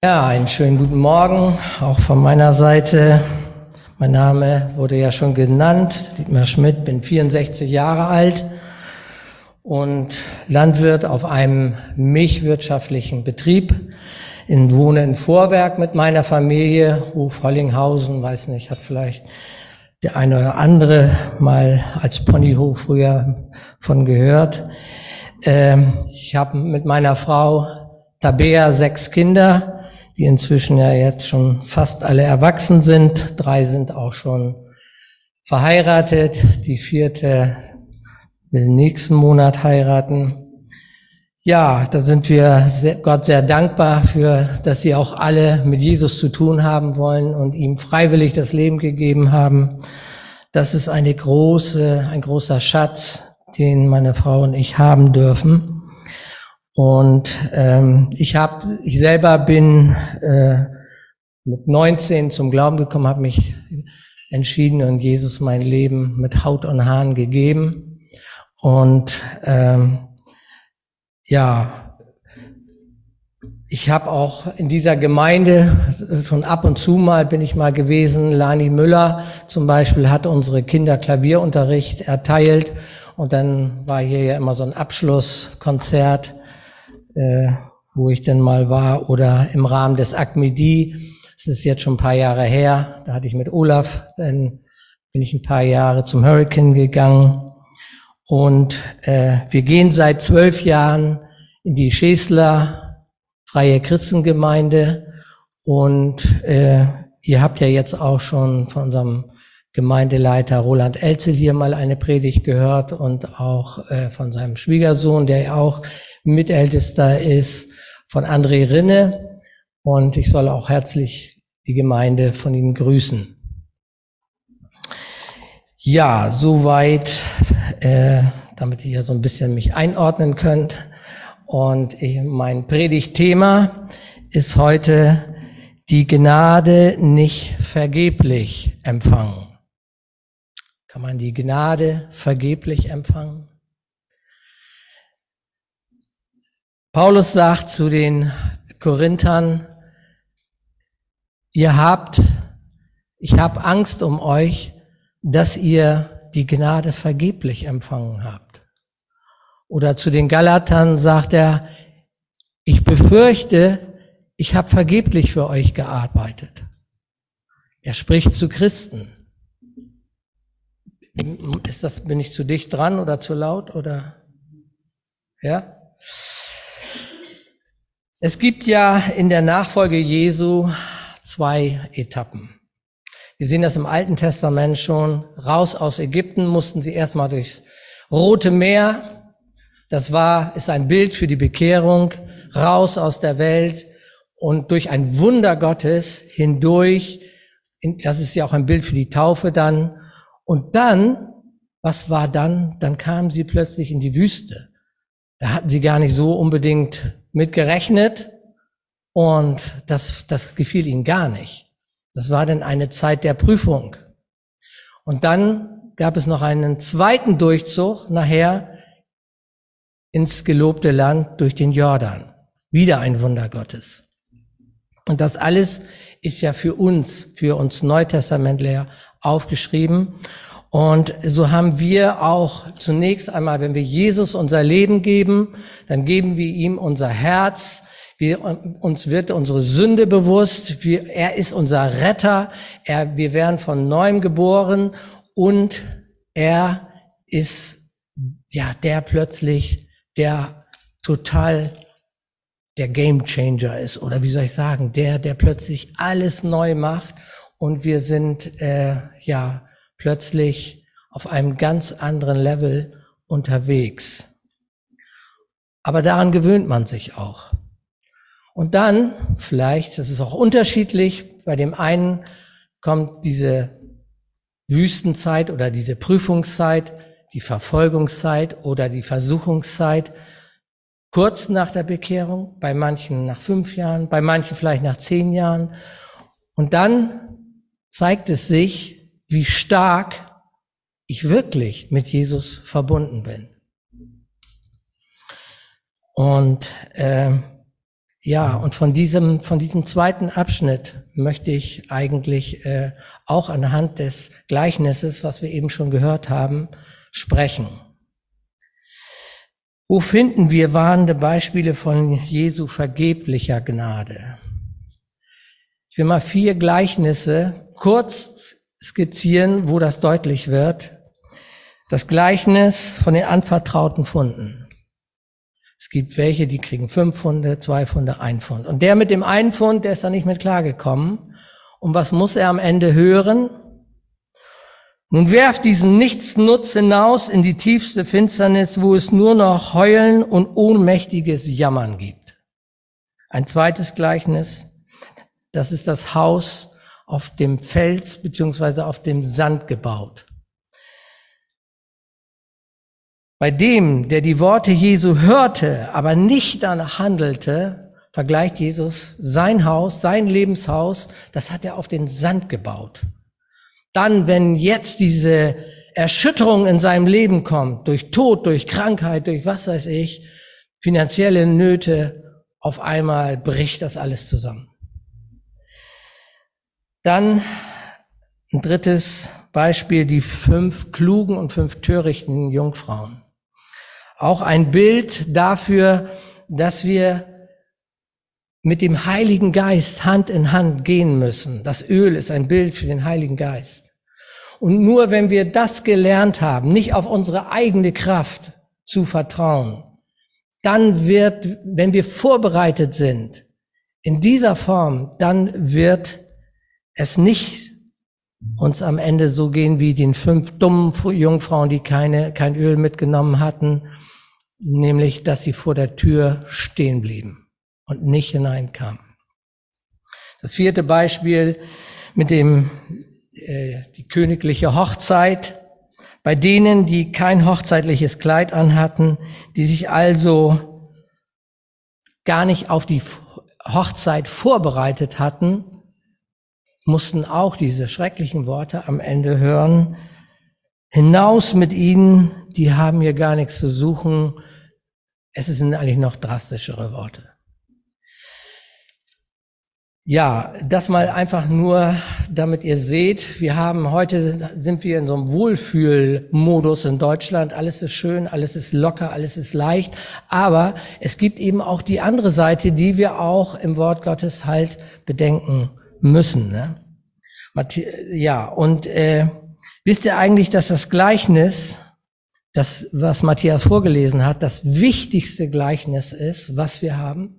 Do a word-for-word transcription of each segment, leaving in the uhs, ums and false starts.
Ja, einen schönen guten Morgen, auch von meiner Seite. Mein Name wurde ja schon genannt, Dietmar Schmidt, bin vierundsechzig Jahre alt und Landwirt auf einem milchwirtschaftlichen Betrieb. Ich wohne in Vorwerk mit meiner Familie, Hof Hollinghausen, weiß nicht, hat vielleicht der eine oder andere mal als Ponyhof früher von gehört. Ich habe mit meiner Frau Tabea sechs Kinder, die inzwischen ja jetzt schon fast alle erwachsen sind. Drei sind auch schon verheiratet. Die vierte will nächsten Monat heiraten. Ja, da sind wir sehr, Gott sehr dankbar für, dass sie auch alle mit Jesus zu tun haben wollen und ihm freiwillig das Leben gegeben haben. Das ist eine große, ein großer Schatz, den meine Frau und ich haben dürfen. Und ähm, ich habe, ich selber bin äh, mit neunzehn zum Glauben gekommen, habe mich entschieden und Jesus mein Leben mit Haut und Haaren gegeben. Und ähm, ja, ich habe auch in dieser Gemeinde schon ab und zu mal bin ich mal gewesen. Lani Müller zum Beispiel hat unsere Kinder Klavierunterricht erteilt und dann war hier ja immer so ein Abschlusskonzert, Äh, wo ich denn mal war, oder im Rahmen des Akmedi. Das ist jetzt schon ein paar Jahre her. Da hatte ich mit Olaf, dann bin ich ein paar Jahre zum Hurricane gegangen. Und äh, wir gehen seit zwölf Jahren in die Schesler Freie Christengemeinde. Und äh, ihr habt ja jetzt auch schon von unserem Gemeindeleiter Roland Elzel hier mal eine Predigt gehört und auch äh, von seinem Schwiegersohn, der ja auch Mitältester ist, von André Rinne. Und ich soll auch herzlich die Gemeinde von ihm grüßen. Ja, soweit, äh, damit ihr so ein bisschen mich einordnen könnt. Und ich, mein Predigtthema ist heute die Gnade nicht vergeblich empfangen. Kann man die Gnade vergeblich empfangen? Paulus sagt zu den Korinthern, ihr habt, ich habe Angst um euch, dass ihr die Gnade vergeblich empfangen habt. Oder zu den Galatern sagt er, ich befürchte, ich habe vergeblich für euch gearbeitet. Er spricht zu Christen. Ist das, bin ich zu dicht dran oder zu laut oder? Ja? Es gibt ja in der Nachfolge Jesu zwei Etappen. Wir sehen das im Alten Testament schon. Raus aus Ägypten mussten sie erstmal durchs Rote Meer. Das war, ist ein Bild für die Bekehrung. Raus aus der Welt und durch ein Wunder Gottes hindurch. Das ist ja auch ein Bild für die Taufe dann. Und dann, was war dann? Dann kamen sie plötzlich in die Wüste. Da hatten sie gar nicht so unbedingt mit gerechnet und das, das gefiel ihnen gar nicht. Das war dann eine Zeit der Prüfung. Und dann gab es noch einen zweiten Durchzug nachher ins gelobte Land durch den Jordan. Wieder ein Wunder Gottes. Und das alles ist ja für uns, für uns Neutestamentler aufgeschrieben. Und so haben wir auch zunächst einmal, wenn wir Jesus unser Leben geben, dann geben wir ihm unser Herz. Wir, uns wird unsere Sünde bewusst. Wir, er ist unser Retter. Er, wir werden von neuem geboren und er ist ja der plötzlich, der total der Gamechanger ist, oder wie soll ich sagen, der, der plötzlich alles neu macht und wir sind äh, ja plötzlich auf einem ganz anderen Level unterwegs. Aber daran gewöhnt man sich auch. Und dann, vielleicht, das ist auch unterschiedlich, bei dem einen kommt diese Wüstenzeit oder diese Prüfungszeit, die Verfolgungszeit oder die Versuchungszeit, kurz nach der Bekehrung, bei manchen nach fünf Jahren, bei manchen vielleicht nach zehn Jahren. Und dann zeigt es sich, wie stark ich wirklich mit Jesus verbunden bin. Und äh, Ja, und von diesem, von diesem zweiten Abschnitt möchte ich eigentlich äh, auch anhand des Gleichnisses, was wir eben schon gehört haben, sprechen. Wo finden wir warnende Beispiele von Jesu vergeblicher Gnade? Ich will mal vier Gleichnisse kurz skizzieren, wo das deutlich wird. Das Gleichnis von den anvertrauten Pfunden. Es gibt welche, die kriegen fünf Pfunde, zwei Pfunde, ein Pfund. Und der mit dem einen Pfund, der ist da nicht mit klargekommen. Und was muss er am Ende hören? Nun werft diesen Nichtsnutz hinaus in die tiefste Finsternis, wo es nur noch Heulen und ohnmächtiges Jammern gibt. Ein zweites Gleichnis, das ist das Haus auf dem Fels beziehungsweise auf dem Sand gebaut. Bei dem, der die Worte Jesu hörte, aber nicht danach handelte, vergleicht Jesus sein Haus, sein Lebenshaus, das hat er auf den Sand gebaut. Dann, wenn jetzt diese Erschütterung in seinem Leben kommt, durch Tod, durch Krankheit, durch was weiß ich, finanzielle Nöte, auf einmal bricht das alles zusammen. Dann ein drittes Beispiel, die fünf klugen und fünf törichten Jungfrauen. Auch ein Bild dafür, dass wir mit dem Heiligen Geist Hand in Hand gehen müssen. Das Öl ist ein Bild für den Heiligen Geist. Und nur wenn wir das gelernt haben, nicht auf unsere eigene Kraft zu vertrauen, dann wird, wenn wir vorbereitet sind, in dieser Form, dann wird es nicht uns am Ende so gehen wie den fünf dummen Jungfrauen, die keine, kein Öl mitgenommen hatten, nämlich, dass sie vor der Tür stehen blieben und nicht hineinkamen. Das vierte Beispiel mit dem, äh, die königliche Hochzeit, bei denen, die kein hochzeitliches Kleid anhatten, die sich also gar nicht auf die Hochzeit vorbereitet hatten, mussten auch diese schrecklichen Worte am Ende hören. Hinaus mit ihnen, die haben hier gar nichts zu suchen. Es sind eigentlich noch drastischere Worte. Ja, das mal einfach nur, damit ihr seht, wir haben heute, sind wir in so einem Wohlfühlmodus in Deutschland. Alles ist schön, alles ist locker, alles ist leicht. Aber es gibt eben auch die andere Seite, die wir auch im Wort Gottes halt bedenken müssen. Ne? Ja, und äh, wisst ihr eigentlich, dass das Gleichnis, das, was Matthias vorgelesen hat, das wichtigste Gleichnis ist, was wir haben?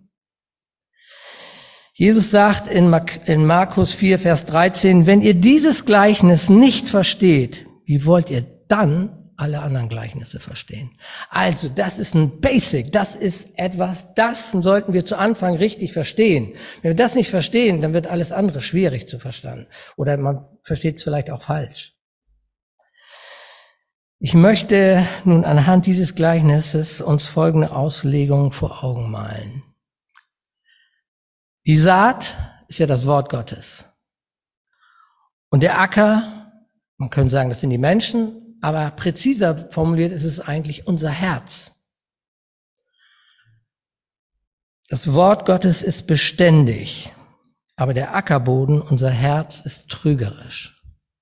Jesus sagt in Markus vier, Vers dreizehn, wenn ihr dieses Gleichnis nicht versteht, wie wollt ihr dann alle anderen Gleichnisse verstehen? Also, das ist ein Basic, das ist etwas, das sollten wir zu Anfang richtig verstehen. Wenn wir das nicht verstehen, dann wird alles andere schwierig zu verstehen. Oder man versteht es vielleicht auch falsch. Ich möchte nun anhand dieses Gleichnisses uns folgende Auslegung vor Augen malen. Die Saat ist ja das Wort Gottes. Und der Acker, man könnte sagen, das sind die Menschen, aber präziser formuliert ist es eigentlich unser Herz. Das Wort Gottes ist beständig, aber der Ackerboden, unser Herz, ist trügerisch.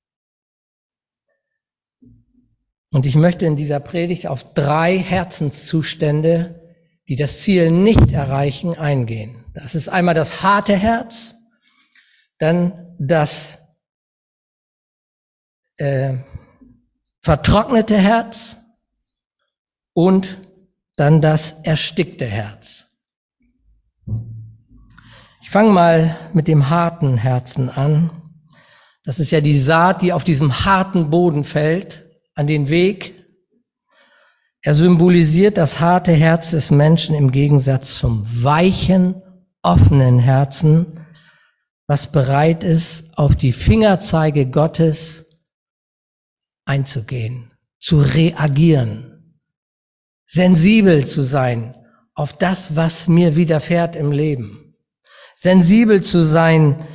Und ich möchte in dieser Predigt auf drei Herzenszustände, die das Ziel nicht erreichen, eingehen. Das ist einmal das harte Herz, dann das äh, vertrocknete Herz und dann das erstickte Herz. Ich fange mal mit dem harten Herzen an. Das ist ja die Saat, die auf diesem harten Boden fällt, an den Weg. Er symbolisiert das harte Herz des Menschen im Gegensatz zum weichen, offenen Herzen, was bereit ist, auf die Fingerzeige Gottes einzugehen, zu reagieren, sensibel zu sein auf das, was mir widerfährt im Leben, sensibel zu sein,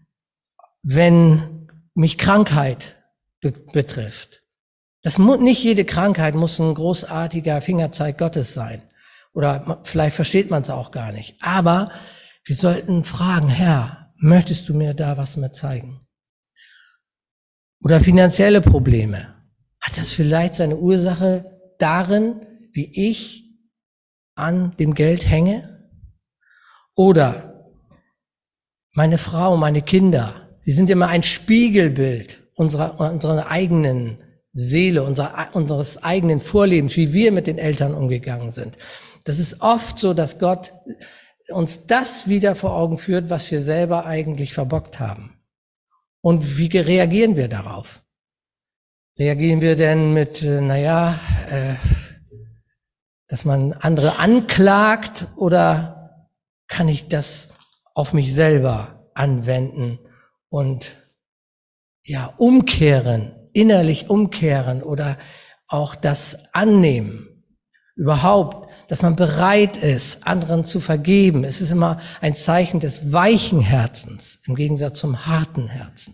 wenn mich Krankheit be- betrifft. Das muss, nicht jede Krankheit muss ein großartiger Fingerzeig Gottes sein. Oder vielleicht versteht man es auch gar nicht. Aber Wir sollten fragen, Herr, möchtest du mir da was mehr zeigen? Oder finanzielle Probleme. Hat das vielleicht seine Ursache darin, wie ich an dem Geld hänge? Oder meine Frau, meine Kinder, sie sind immer ein Spiegelbild unserer, unserer eigenen Seele, unserer, unseres eigenen Vorlebens, wie wir mit den Eltern umgegangen sind. Das ist oft so, dass Gott uns das wieder vor Augen führt, was wir selber eigentlich verbockt haben. Und wie reagieren wir darauf? Reagieren wir denn mit, naja, äh, dass man andere anklagt, oder kann ich das auf mich selber anwenden und ja umkehren, innerlich umkehren oder auch das annehmen? Überhaupt, dass man bereit ist, anderen zu vergeben. Es ist immer ein Zeichen des weichen Herzens im Gegensatz zum harten Herzen.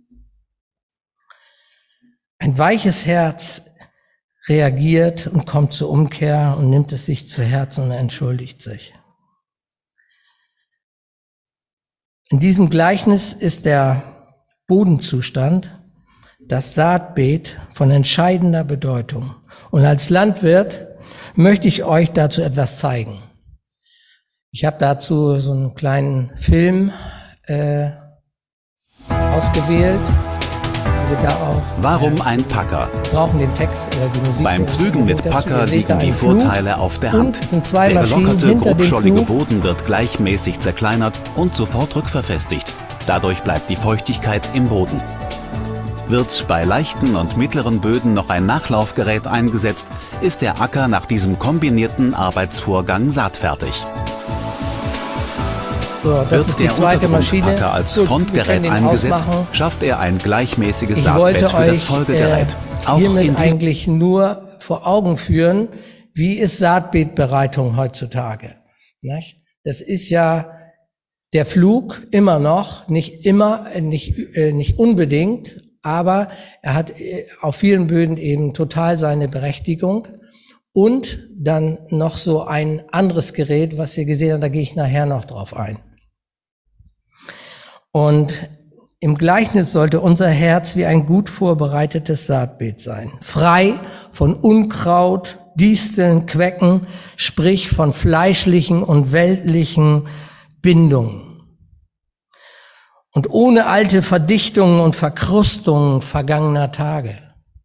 Ein weiches Herz reagiert und kommt zur Umkehr und nimmt es sich zu Herzen und entschuldigt sich. In diesem Gleichnis ist der Bodenzustand, das Saatbeet, von entscheidender Bedeutung. Und als Landwirt möchte ich euch dazu etwas zeigen. Ich habe dazu so einen kleinen Film äh, ausgewählt. Da auch, Warum ein Packer? Wir brauchen den Text oder die Musik. Beim Pflügen mit Packer liegen die Vorteile auf der Hand. Der gelockerte, grobschollige Boden wird gleichmäßig zerkleinert und sofort rückverfestigt. Dadurch bleibt die Feuchtigkeit im Boden. Wird bei leichten und mittleren Böden noch ein Nachlaufgerät eingesetzt, ist der Acker nach diesem kombinierten Arbeitsvorgang saatfertig. So, das Wird ist die der zweite Maschine. Untergrundpacker als So, Frontgerät eingesetzt, schafft er ein gleichmäßiges ich Saatbett wollte für euch, das Folgegerät. Äh, Auch hiermit in eigentlich nur vor Augen führen, wie ist Saatbeetbereitung heutzutage. Nicht? Das ist ja der Flug immer noch, nicht immer, nicht, äh, nicht unbedingt, aber er hat äh, auf vielen Böden eben total seine Berechtigung. Und dann noch so ein anderes Gerät, was ihr gesehen habt, da gehe ich nachher noch drauf ein. Und im Gleichnis sollte unser Herz wie ein gut vorbereitetes Saatbeet sein. Frei von Unkraut, Disteln, Quecken, sprich von fleischlichen und weltlichen Bindungen. Und ohne alte Verdichtungen und Verkrustungen vergangener Tage.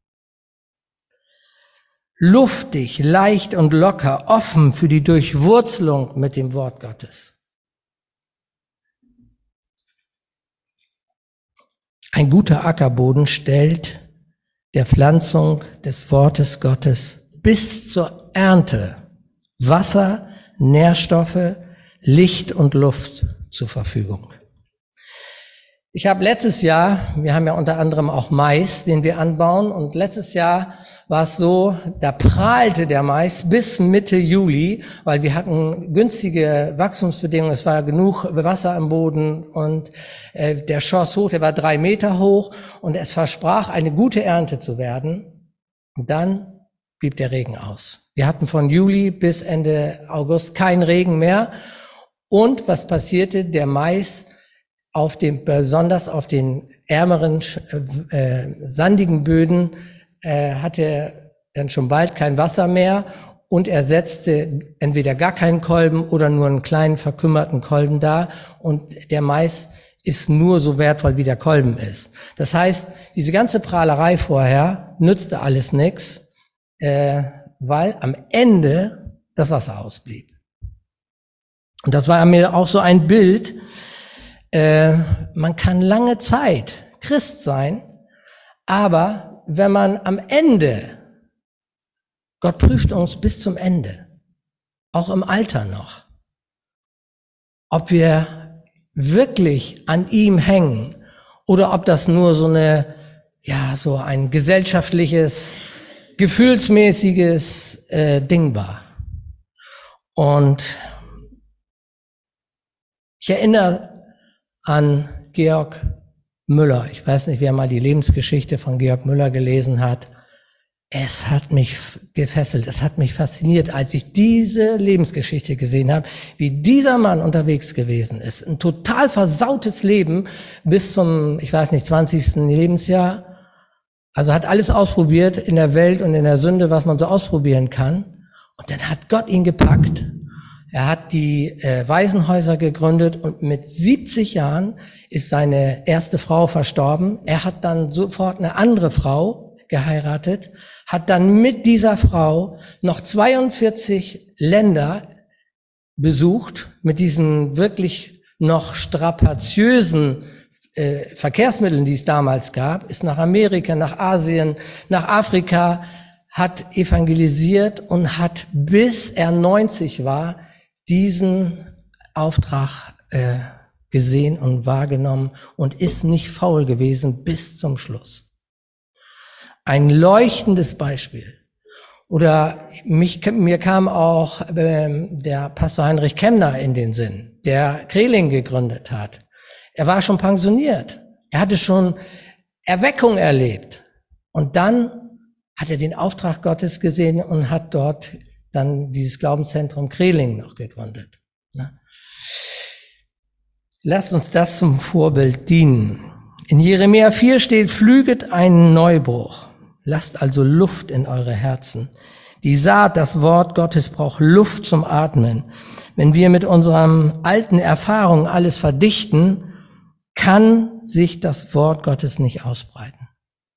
Luftig, leicht und locker, offen für die Durchwurzelung mit dem Wort Gottes. Ein guter Ackerboden stellt der Pflanzung des Wortes Gottes bis zur Ernte Wasser, Nährstoffe, Licht und Luft zur Verfügung. Ich habe letztes Jahr, wir haben ja unter anderem auch Mais, den wir anbauen, und letztes Jahr war es so, da prahlte der Mais bis Mitte Juli, weil wir hatten günstige Wachstumsbedingungen, es war genug Wasser am Boden und äh, der schoss hoch, der war drei Meter hoch und es versprach, eine gute Ernte zu werden. Und dann blieb der Regen aus. Wir hatten von Juli bis Ende August keinen Regen mehr. Und was passierte? Der Mais auf dem, besonders auf den ärmeren, äh, sandigen Böden, äh, hatte dann schon bald kein Wasser mehr und er setzte entweder gar keinen Kolben oder nur einen kleinen verkümmerten Kolben da und der Mais ist nur so wertvoll, wie der Kolben ist. Das heißt, diese ganze Prahlerei vorher nützte alles nichts, äh, weil am Ende das Wasser ausblieb. Und das war mir auch so ein Bild. Äh, man kann lange Zeit Christ sein, aber wenn man am Ende, Gott prüft uns bis zum Ende, auch im Alter noch, ob wir wirklich an ihm hängen oder ob das nur so eine, ja, so ein gesellschaftliches, gefühlsmäßiges äh, Ding war. Und ich erinnere an Georg Müller. Ich weiß nicht, wer mal die Lebensgeschichte von Georg Müller gelesen hat. Es hat mich gefesselt, es hat mich fasziniert, als ich diese Lebensgeschichte gesehen habe, wie dieser Mann unterwegs gewesen ist. Ein total versautes Leben bis zum, ich weiß nicht, zwanzigsten Lebensjahr. Also hat alles ausprobiert in der Welt und in der Sünde, was man so ausprobieren kann. Und dann hat Gott ihn gepackt. Er hat die äh, Waisenhäuser gegründet und mit siebzig Jahren ist seine erste Frau verstorben. Er hat dann sofort eine andere Frau geheiratet, hat dann mit dieser Frau noch zweiundvierzig Länder besucht, mit diesen wirklich noch strapaziösen äh, Verkehrsmitteln, die es damals gab, ist nach Amerika, nach Asien, nach Afrika, hat evangelisiert und hat, bis er neunzig war, diesen Auftrag äh, gesehen und wahrgenommen und ist nicht faul gewesen bis zum Schluss. Ein leuchtendes Beispiel. Oder mich, mir kam auch äh, der Pastor Heinrich Kemner in den Sinn, der Kreling gegründet hat. Er war schon pensioniert. Er hatte schon Erweckung erlebt. Und dann hat er den Auftrag Gottes gesehen und hat dort dann dieses Glaubenszentrum Kreling noch gegründet. Lasst uns das zum Vorbild dienen. In Jeremia vier steht, flüget einen Neubruch. Lasst also Luft in eure Herzen. Die Saat, das Wort Gottes braucht Luft zum Atmen. Wenn wir mit unseren alten Erfahrungen alles verdichten, kann sich das Wort Gottes nicht ausbreiten.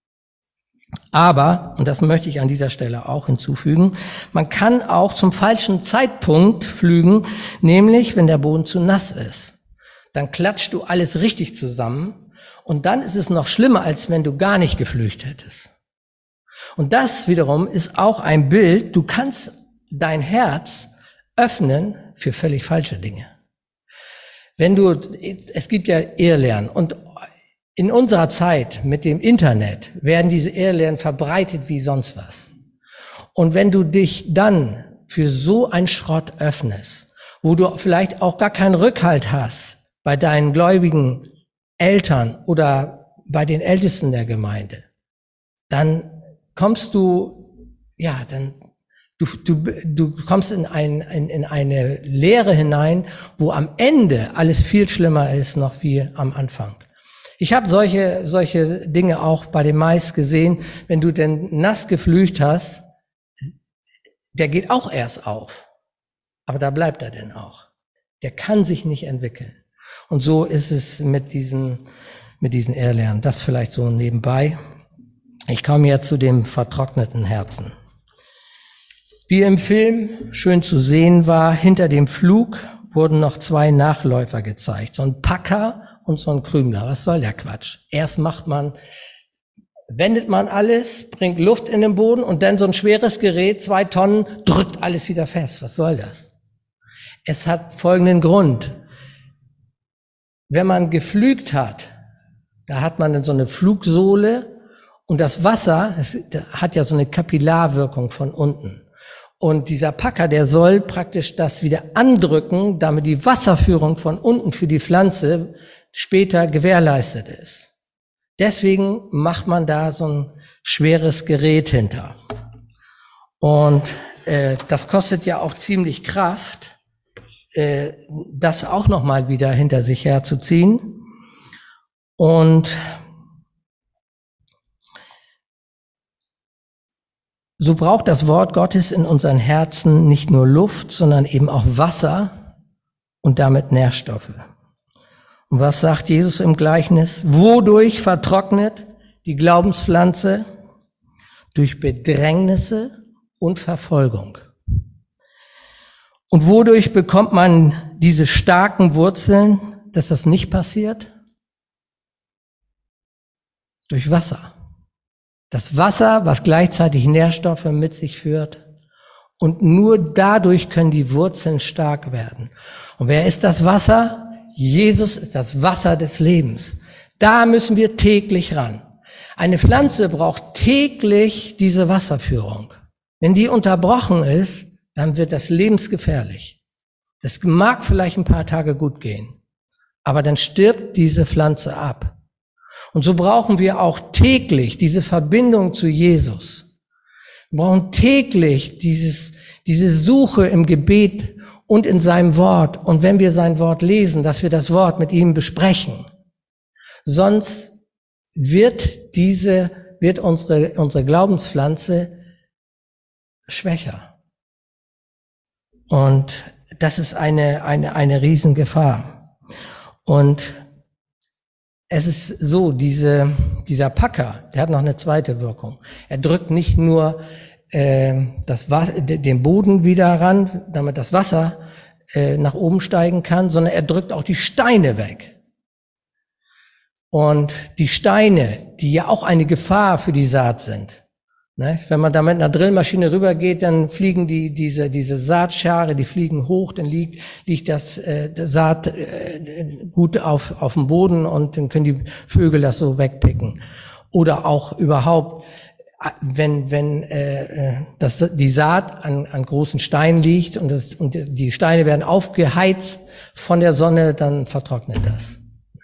Aber, und das möchte ich an dieser Stelle auch hinzufügen, man kann auch zum falschen Zeitpunkt pflügen, nämlich wenn der Boden zu nass ist. Dann klatscht du alles richtig zusammen und dann ist es noch schlimmer, als wenn du gar nicht gepflügt hättest. Und das wiederum ist auch ein Bild, du kannst dein Herz öffnen für völlig falsche Dinge. Wenn du, es gibt ja Irrlehren und in unserer Zeit mit dem Internet werden diese Irrlehren verbreitet wie sonst was. Und wenn du dich dann für so einen Schrott öffnest, wo du vielleicht auch gar keinen Rückhalt hast bei deinen gläubigen Eltern oder bei den Ältesten der Gemeinde, dann kommst du, ja, dann, du, du, du kommst in, ein, in, in eine Leere hinein, wo am Ende alles viel schlimmer ist noch wie am Anfang. Ich habe solche, solche Dinge auch bei dem Mais gesehen, wenn du denn nass gepflügt hast, der geht auch erst auf. Aber da bleibt er denn auch. Der kann sich nicht entwickeln. Und so ist es mit diesen, mit diesen Irrlehren. Das vielleicht so nebenbei. Ich komme jetzt zu dem vertrockneten Herzen. Wie im Film schön zu sehen war, hinter dem Flug wurden noch zwei Nachläufer gezeigt. So ein Packer und so ein Krümler. Was soll der Quatsch? Erst macht man, wendet man alles, bringt Luft in den Boden und dann so ein schweres Gerät, zwei Tonnen, drückt alles wieder fest. Was soll das? Es hat folgenden Grund. Wenn man gepflügt hat, da hat man dann so eine Flugsohle, und das Wasser, es hat ja so eine Kapillarwirkung von unten. Und dieser Packer, der soll praktisch das wieder andrücken, damit die Wasserführung von unten für die Pflanze später gewährleistet ist. Deswegen macht man da so ein schweres Gerät hinter. Und äh, das kostet ja auch ziemlich Kraft, äh, das auch nochmal wieder hinter sich herzuziehen. Und so braucht das Wort Gottes in unseren Herzen nicht nur Luft, sondern eben auch Wasser und damit Nährstoffe. Und was sagt Jesus im Gleichnis? Wodurch vertrocknet die Glaubenspflanze? Durch Bedrängnisse und Verfolgung. Und wodurch bekommt man diese starken Wurzeln, dass das nicht passiert? Durch Wasser. Das Wasser, was gleichzeitig Nährstoffe mit sich führt. Und nur dadurch können die Wurzeln stark werden. Und wer ist das Wasser? Jesus ist das Wasser des Lebens. Da müssen wir täglich ran. Eine Pflanze braucht täglich diese Wasserführung. Wenn die unterbrochen ist, dann wird das lebensgefährlich. Das mag vielleicht ein paar Tage gut gehen, aber dann stirbt diese Pflanze ab. Und so brauchen wir auch täglich diese Verbindung zu Jesus. Wir brauchen täglich dieses, diese Suche im Gebet und in seinem Wort. Und wenn wir sein Wort lesen, dass wir das Wort mit ihm besprechen. Sonst wird diese, wird unsere, unsere Glaubenspflanze schwächer. Und das ist eine, eine, eine Riesengefahr. Und es ist so, diese, dieser Packer, der hat noch eine zweite Wirkung. Er drückt nicht nur äh, das Wasser, den Boden wieder ran, damit das Wasser äh, nach oben steigen kann, sondern er drückt auch die Steine weg. Und die Steine, die ja auch eine Gefahr für die Saat sind. Ne? Wenn man da mit einer Drillmaschine rübergeht, dann fliegen die, diese, diese Saatschare, die fliegen hoch, dann liegt, liegt das, äh, das Saat äh, gut auf, auf dem Boden und dann können die Vögel das so wegpicken. Oder auch überhaupt, wenn, wenn äh, das, die Saat an, an großen Steinen liegt und, das, und die Steine werden aufgeheizt von der Sonne, dann vertrocknet das.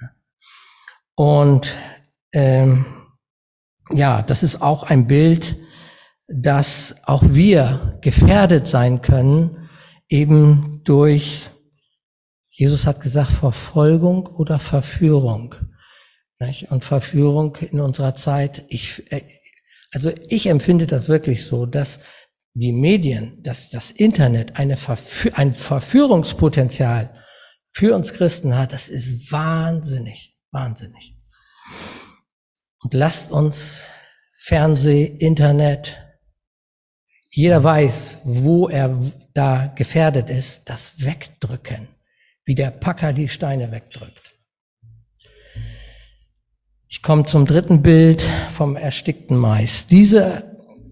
Und ähm, ja, das ist auch ein Bild, dass auch wir gefährdet sein können, eben durch, Jesus hat gesagt, Verfolgung oder Verführung. Und Verführung in unserer Zeit, ich, also ich empfinde das wirklich so, dass die Medien, dass das Internet eine Verfü- ein Verführungspotenzial für uns Christen hat, das ist wahnsinnig. Wahnsinnig. Und lasst uns Fernseh, Internet, jeder weiß, wo er da gefährdet ist, das wegdrücken, wie der Packer die Steine wegdrückt. Ich komme zum dritten Bild vom erstickten Mais. Diese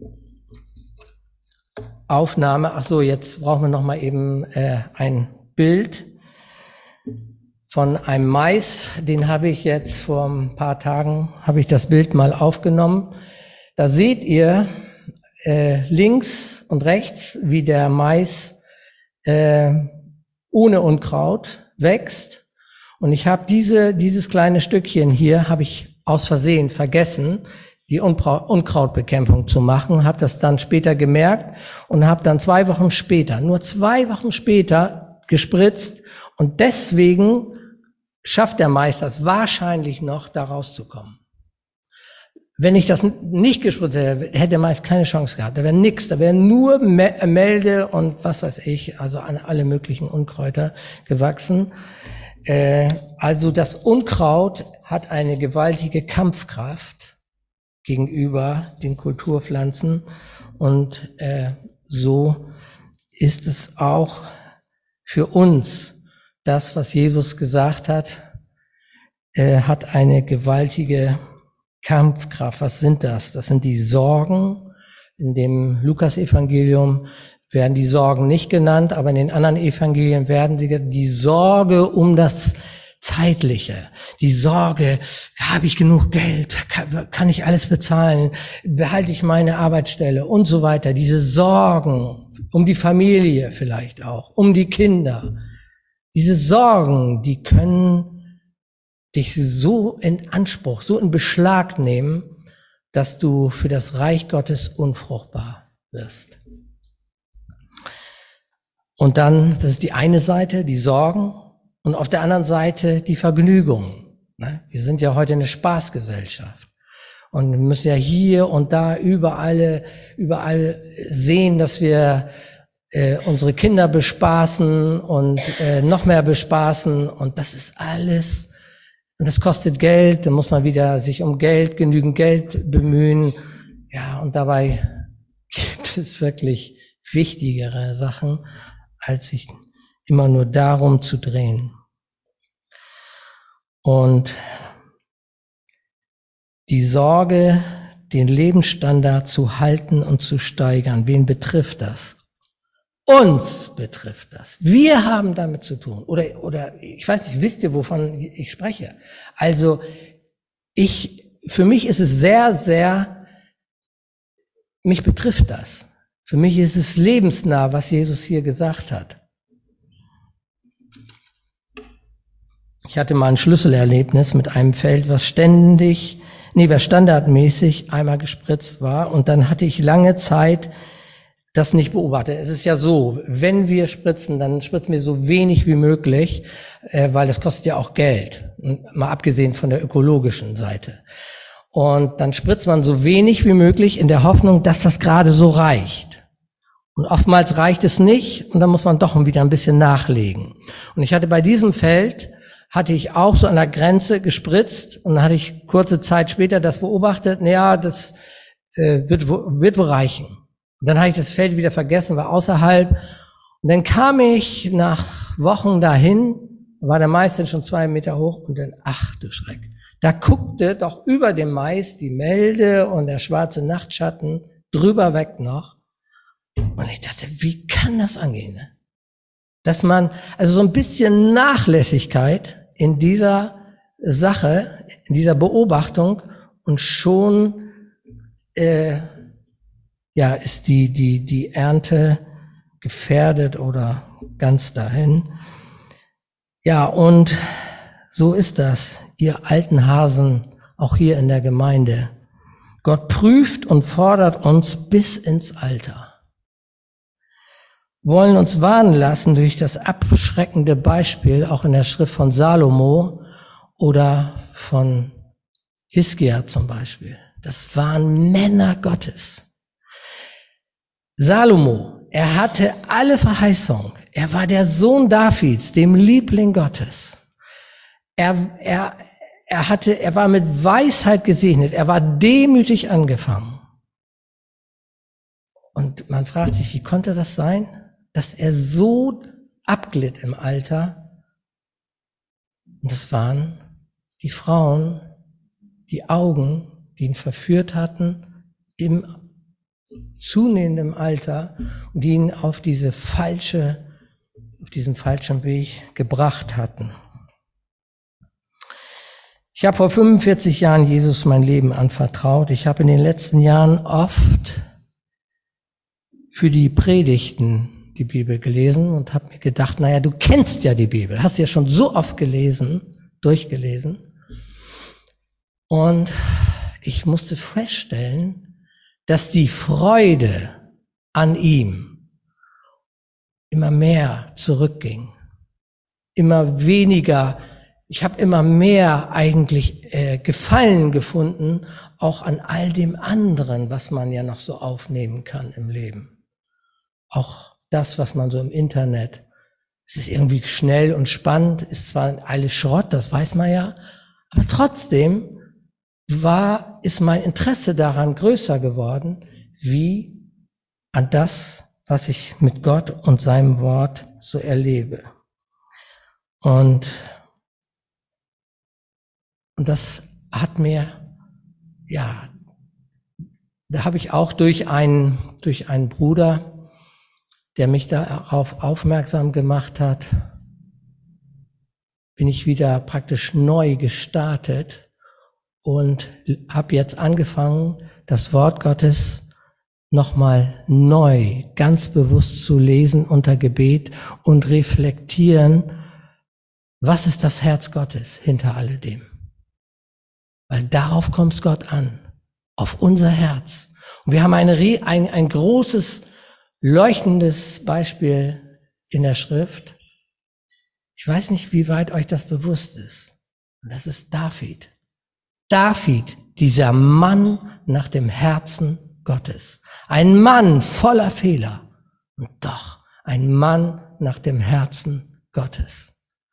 Aufnahme, ach so, jetzt brauchen wir noch mal eben äh, ein Bild von einem Mais, den habe ich jetzt vor ein paar Tagen, habe ich das Bild mal aufgenommen. Da seht ihr äh, links und rechts, wie der Mais äh, ohne Unkraut wächst. Und ich habe diese, dieses kleine Stückchen hier, habe ich aus Versehen vergessen, die Unbra- Unkrautbekämpfung zu machen, habe das dann später gemerkt und habe dann zwei Wochen später, nur zwei Wochen später gespritzt und deswegen schafft der Mais das wahrscheinlich noch, da rauszukommen. Wenn ich das nicht gespritzt hätte, hätte der Mais keine Chance gehabt. Da wäre nichts, da wäre nur Melde und was weiß ich, also an alle möglichen Unkräuter gewachsen. Äh, also das Unkraut hat eine gewaltige Kampfkraft gegenüber den Kulturpflanzen und äh, so ist es auch für uns. Das, was Jesus gesagt hat, äh, hat eine gewaltige Kampfkraft. Was sind das? Das sind die Sorgen. In dem Lukas-Evangelium werden die Sorgen nicht genannt, aber in den anderen Evangelien werden sie die Sorge um das Zeitliche, die Sorge, habe ich genug Geld, kann, kann ich alles bezahlen, behalte ich meine Arbeitsstelle und so weiter. Diese Sorgen um die Familie vielleicht auch, um die Kinder. Diese Sorgen, die können dich so in Anspruch, so in Beschlag nehmen, dass du für das Reich Gottes unfruchtbar wirst. Und dann, das ist die eine Seite, die Sorgen, und auf der anderen Seite die Vergnügung. Wir sind ja heute eine Spaßgesellschaft und wir müssen ja hier und da überall, überall sehen, dass wir Äh, unsere Kinder bespaßen und äh, noch mehr bespaßen und das ist alles, und das kostet Geld, da muss man wieder sich um Geld, genügend Geld bemühen, ja, und dabei gibt es wirklich wichtigere Sachen, als sich immer nur darum zu drehen. Und die Sorge, den Lebensstandard zu halten und zu steigern, wen betrifft das? Uns betrifft das. Wir haben damit zu tun. Oder, oder, ich weiß nicht, wisst ihr, wovon ich spreche? Also, ich, für mich ist es sehr, sehr, mich betrifft das. Für mich ist es lebensnah, was Jesus hier gesagt hat. Ich hatte mal ein Schlüsselerlebnis mit einem Feld, was ständig nee, wer standardmäßig einmal gespritzt war. Und dann hatte ich lange Zeit das nicht beobachtet. Es ist ja so, wenn wir spritzen, dann spritzen wir so wenig wie möglich, äh, weil das kostet ja auch Geld, mal abgesehen von der ökologischen Seite. Und dann spritzt man so wenig wie möglich in der Hoffnung, dass das gerade so reicht. Und oftmals reicht es nicht und dann muss man doch wieder ein bisschen nachlegen. Und ich hatte bei diesem Feld, hatte ich auch so an der Grenze gespritzt und dann hatte ich kurze Zeit später das beobachtet, naja, das äh, wird, wird wohl reichen. Und dann habe ich das Feld wieder vergessen, war außerhalb. Und dann kam ich nach Wochen dahin, war der Mais dann schon zwei Meter hoch und dann, ach du Schreck, da guckte doch über dem Mais die Melde und der schwarze Nachtschatten drüber weg noch. Und ich dachte, wie kann das angehen? Ne? Dass man, also so ein bisschen Nachlässigkeit in dieser Sache, in dieser Beobachtung und schon äh, ja, ist die, die, die Ernte gefährdet oder ganz dahin. Ja, und so ist das, ihr alten Hasen, auch hier in der Gemeinde. Gott prüft und fordert uns bis ins Alter. Wollen uns warnen lassen durch das abschreckende Beispiel, auch in der Schrift von Salomo oder von Hiskia zum Beispiel. Das waren Männer Gottes. Salomo, er hatte alle Verheißung. Er war der Sohn Davids, dem Liebling Gottes. Er, er, er hatte, er war mit Weisheit gesegnet. Er war demütig angefangen. Und man fragt sich, wie konnte das sein, dass er so abglitt im Alter? Und das waren die Frauen, die Augen, die ihn verführt hatten im zunehmendem Alter und die ihn auf diese falsche, auf diesen falschen Weg gebracht hatten. Ich habe vor fünfundvierzig Jahren Jesus mein Leben anvertraut. Ich habe in den letzten Jahren oft für die Predigten die Bibel gelesen und habe mir gedacht, naja, du kennst ja die Bibel, hast ja schon so oft gelesen, durchgelesen. Und ich musste feststellen, dass die Freude an ihm immer mehr zurückging, immer weniger. Ich habe immer mehr eigentlich äh, Gefallen gefunden, auch an all dem anderen, was man ja noch so aufnehmen kann im Leben. Auch das, was man so im Internet, es ist irgendwie schnell und spannend, ist zwar alles Schrott, das weiß man ja, aber trotzdem war, ist mein Interesse daran größer geworden, wie an das, was ich mit Gott und seinem Wort so erlebe. Und, und das hat mir, ja, da habe ich auch durch einen, durch einen Bruder, der mich darauf aufmerksam gemacht hat, bin ich wieder praktisch neu gestartet und habe jetzt angefangen, das Wort Gottes nochmal neu, ganz bewusst zu lesen unter Gebet und reflektieren, was ist das Herz Gottes hinter alledem? Weil darauf kommt es Gott an, auf unser Herz. Und wir haben eine, ein, ein großes, leuchtendes Beispiel in der Schrift. Ich weiß nicht, wie weit euch das bewusst ist. Und das ist David. David, dieser Mann nach dem Herzen Gottes. Ein Mann voller Fehler und doch ein Mann nach dem Herzen Gottes.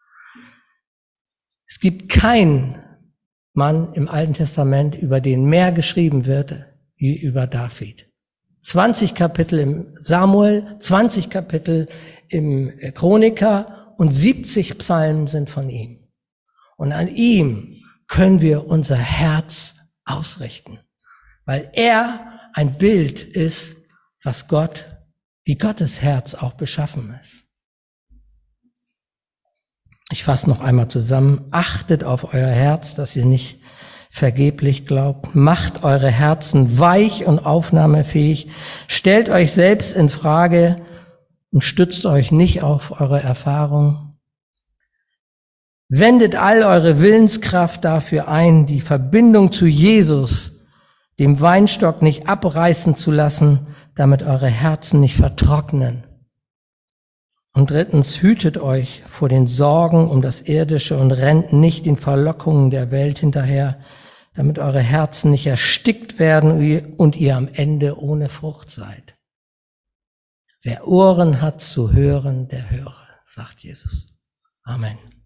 Es gibt keinen Mann im Alten Testament, über den mehr geschrieben wird, wie über David. zwanzig Kapitel im Samuel, zwanzig Kapitel im Chroniker und siebzig Psalmen sind von ihm. Und an ihm können wir unser Herz ausrichten, weil er ein Bild ist, was Gott, wie Gottes Herz auch beschaffen ist. Ich fasse noch einmal zusammen. Achtet auf euer Herz, dass ihr nicht vergeblich glaubt. Macht eure Herzen weich und aufnahmefähig. Stellt euch selbst in Frage und stützt euch nicht auf eure Erfahrung. Wendet all eure Willenskraft dafür ein, die Verbindung zu Jesus, dem Weinstock, nicht abreißen zu lassen, damit eure Herzen nicht vertrocknen. Und drittens, hütet euch vor den Sorgen um das Irdische und rennt nicht den Verlockungen der Welt hinterher, damit eure Herzen nicht erstickt werden und ihr am Ende ohne Frucht seid. Wer Ohren hat zu hören, der höre, sagt Jesus. Amen.